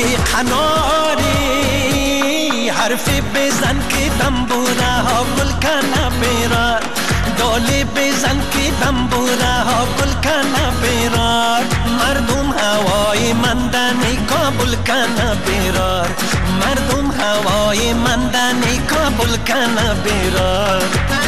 قناری، حرفی بزن که دنبوره ها گل کنه بیرار، دالی بزن که دنبوره ها گل کنه بیرار، مردم هوای مندنی کابل کنه بیرار، مردم هوای مندنی کابل کنه بیرار.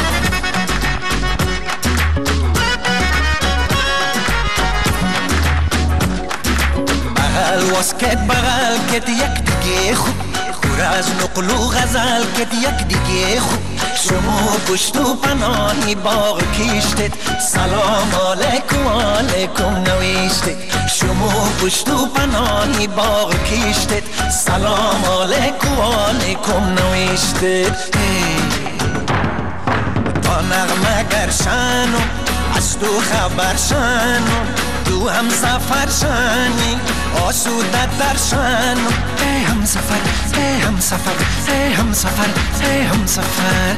بغل واسکت بغل کت یک دیگه خوب، خور از نقل و غزل کت یک دیگه خوب، شما پشت و پناهی باغ کشتید، سلام علیکم علیکم نوشتید، شما پشت و پناهی باغ کشتید، سلام علیکم علیکم نوشتید. با نغمه گرشن و از تو خبر شن و تو هم سفر شنی آسوده درشن، ای هم سفر ای هم سفر ای هم سفر ای هم سفر.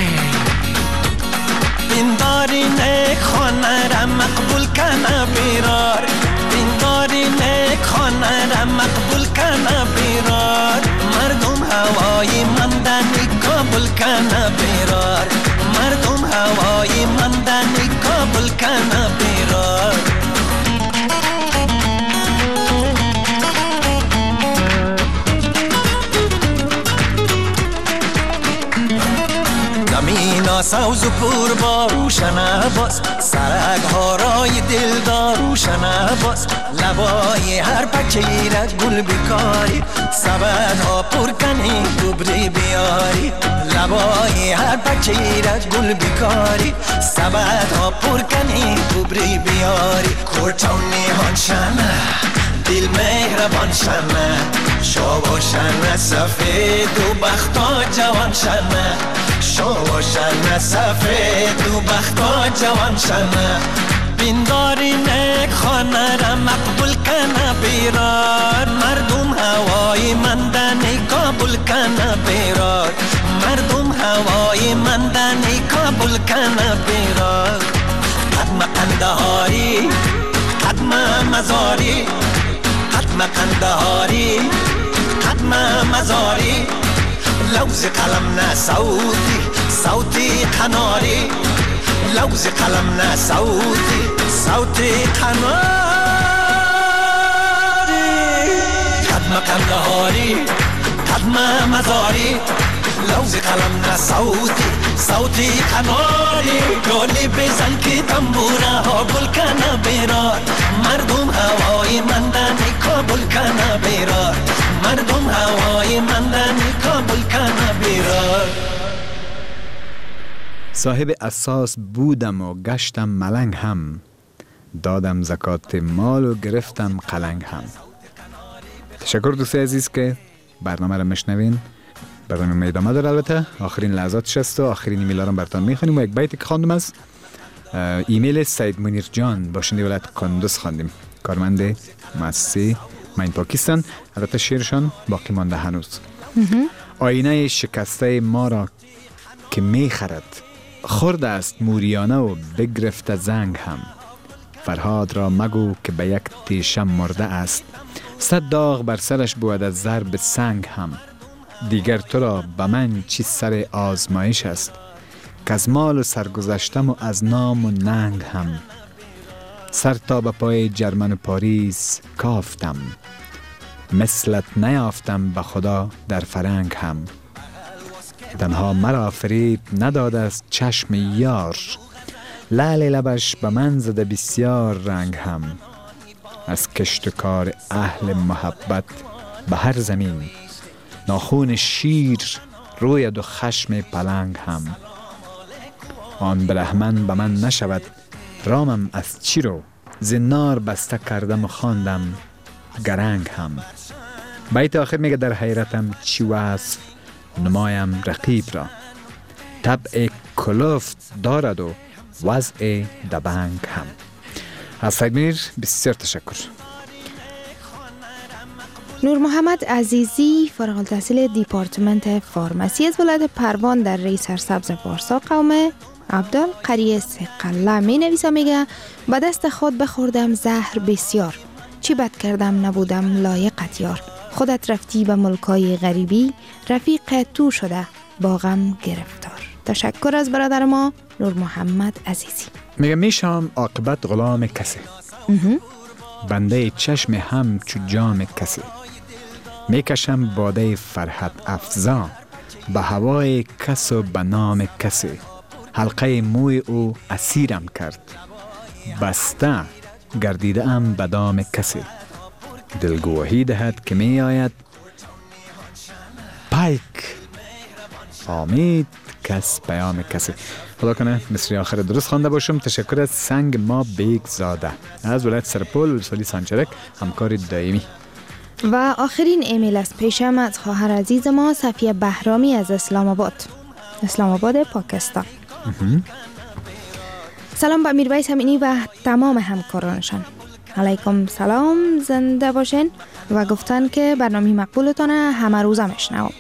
این داری نیک خانه را مقبول کنه بیرار، این داری نیک خانه را مقبول کنه بیرار، مردم هوای مندنی قبول کنه بیرار، مردم هوای مندنی سوز و پور با روشنه باز سرک هارای دلدار روشنه باز لبای هر بچه‌ای را گل بیکاری سبد ها پر کنی دوبری بیاری لبای هر بچه‌ای را گل بیکاری سبد ها پر کنی دوبری بیاری کورتون نیهان شنه دل مهربان شنه شو شنه سفید و بختا جوان شنه شو شنه سفید و بختا جوان شنه بینداری نک خانه را مقبول کنه بیرار مردم هوای مندنی قبول کنه بیرار مردم هوای مندنی قبول کنه بیرار قدم قندهاری قدم مزاری قدم قندهاری قدم مزاری لوز قلم نه صوتی صوتی قناری لوز قلم نه صوتی صوتی قناری قدم قندهاری قدم مزاری لوز قلم نه صوتی صوتی قناری گلی بزن که تنبوره ها گل کنه بیرار مردم هوای مندنی قبول کنه بیرار مردم هوای مندنی قبول کنه بیرار صاحب اساس بودم و گشتم ملنگ هم دادم زکات مال و گرفتم قلنگ هم. تشکر دوستی عزیز که برنامه را مشنوین. برنامه ادامه داره البته آخرین لحظاتش است و آخرین ایمیل را براتون میخونیم و یک بیتی که خواندم از ایمیل سید منیر جان باشنده ولایت کندوز خواندیم کارمند مؤسسه ماین پاکستان. البته شعرشان باقی مانده هنوز. آینه شکسته ما را که میخرد خورد است موریانه و بگرفت زنگ هم فرهاد را مگو که به یک تیشم مرده است صد داغ بر سرش بود از ضرب سنگ هم دیگر تو را به من چی سر آزمایش است که از مال و سرگذشتم و از نام و ننگ هم سر تا به پای جرمن و پاریس کافتم مثلت نیافتم به خدا در فرنگ هم تنها مرا فریب نداد از چشم یار لعل لبش به من زده بسیار رنگ هم از کشت و کار اهل محبت به هر زمین ناخون شیر روید و خشم پلنگ هم آن برهمن به من نشود رامم از چی رو زنار بسته کردم و خواندم گرنگ هم. بیت آخر میگه در حیرتم چی وصف نمایم رقیب را طبع کلفت دارد و وضع دبنگ هم. از سید منیر بسیار تشکر. نور محمد عزیزی فارغ التحصیل دیپارتمنت فارمسی از ولایت پروان در ری سرسبز پارسا قوم عبدال قریه سقله می نویسه میگه به دست خود بخوردم زهر بسیار چی بد کردم نبودم لایقت یار خودت رفتی به ملکای غریبی رفیق تو شده با غم گرفتار. تشکر از برادر ما نور محمد عزیزی. میگه میشم عاقبت غلام کسی بنده چشم هم چو جام کسی میکشم باده فرحت افزا به هوای کس و به نام کسی حلقه موی او اسیرم کرد بسته گردیده ام به دام کسی دلگوهی دهد که می آید پایک آمید کس پیام کسی. خدا کنه مصری آخر درست خوانده باشم. تشکر از سنگ ما بیگ زاده از ولایت سرپل ولسوالی سانچرک همکار دائمی. و آخرین ایمیل از پیشم از خواهر عزیز ما صفیه بهرامی از اسلام آباد اسلام آباد پاکستان. سلام به امیربیس امینی و تمام همکارانشان. علیکم سلام، زنده باشین و گفتن که برنامه مقبولتانه همه روزه میشنوم.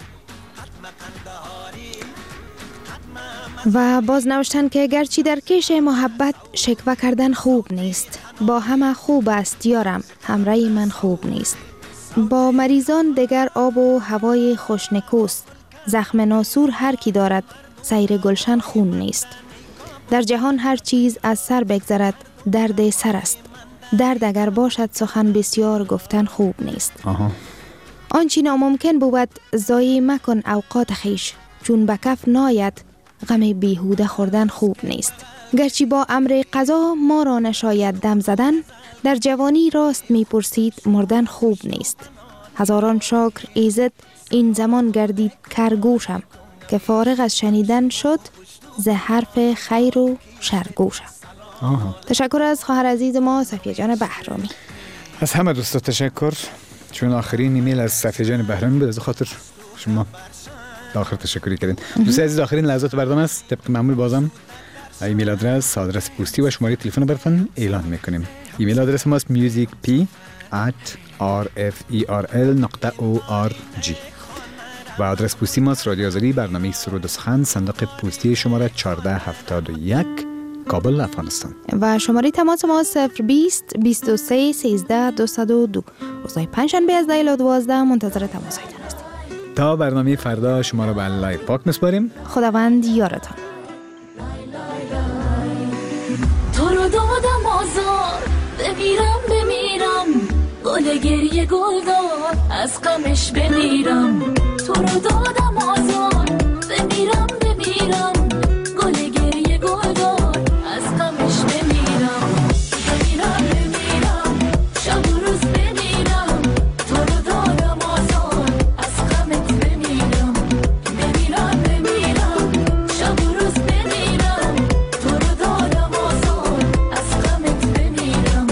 و باز نوشتن که گرچه در کش محبت شکوه کردن خوب نیست، با همه خوب است یارم، همراه من خوب نیست. با مریضان دیگر آب و هوای خوشنکوست، زخم ناسور هر کی دارد، سیر گلشن خون نیست. در جهان هر چیز از سر بگذرد، درد سر است. درد اگر باشد سخن بسیار گفتن خوب نیست. آها. آنچه ناممکن بود ضایع مکن اوقات خیش، چون به کف ناید غم بیهوده خوردن خوب نیست. گرچه با امر قضا ما را نشاید دم زدن، در جوانی راست میپرسید مردن خوب نیست. هزاران شکر ایزد این زمان گردید کرگوشم، که فارغ از شنیدن شد ز حرف خیر و شرگوشم. آها. تشکر از خواهر عزیز ما صفیه جان بهرامی. از همه دوستا تشکر، چون آخرین ایمیل از صفیه جان بهرامی بود، از خاطر شما آخر تشکری کردین. دوست عزیز، آخرین لحظات برنامه است. طبق معمول بازم ایمیل آدرس، آدرس پستی و شماره تلفن براتون اعلان میکنیم. ایمیل آدرس ما است musicp at rferl نقطه org و آدرس پستی ما است رادیو آزادی، برنامه سرود و سخن، صندوق پستی شماره چهارده هفتاد و یک، کابل، افغانستان. و شماره تماس ما صفر بیست بیست و سه سیزده دویست و دو. روزهای پنجشنبه از ده الی دوازده منتظر تماس هایتان هستیم. تا برنامه فردا شما را به الله پاک میسپاریم. خداوند یارتان. تو رو دادم آزار، بمیرم بمیرم، گل گریه گل دار، از غمش بمیرم. تو رو دادم آزار، بمیرم بمیرم، گل گریه گل دار، از غمش بمیرم. بمیرم بمیرم، شب و روز بمیرم، تو رو دادم آزار، از غمت بمیرم. بمیرم بمیرم، شب و روز بمیرم، تو رو دادم آزار، از غمت بمیرم.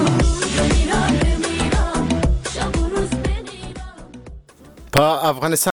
افغانستان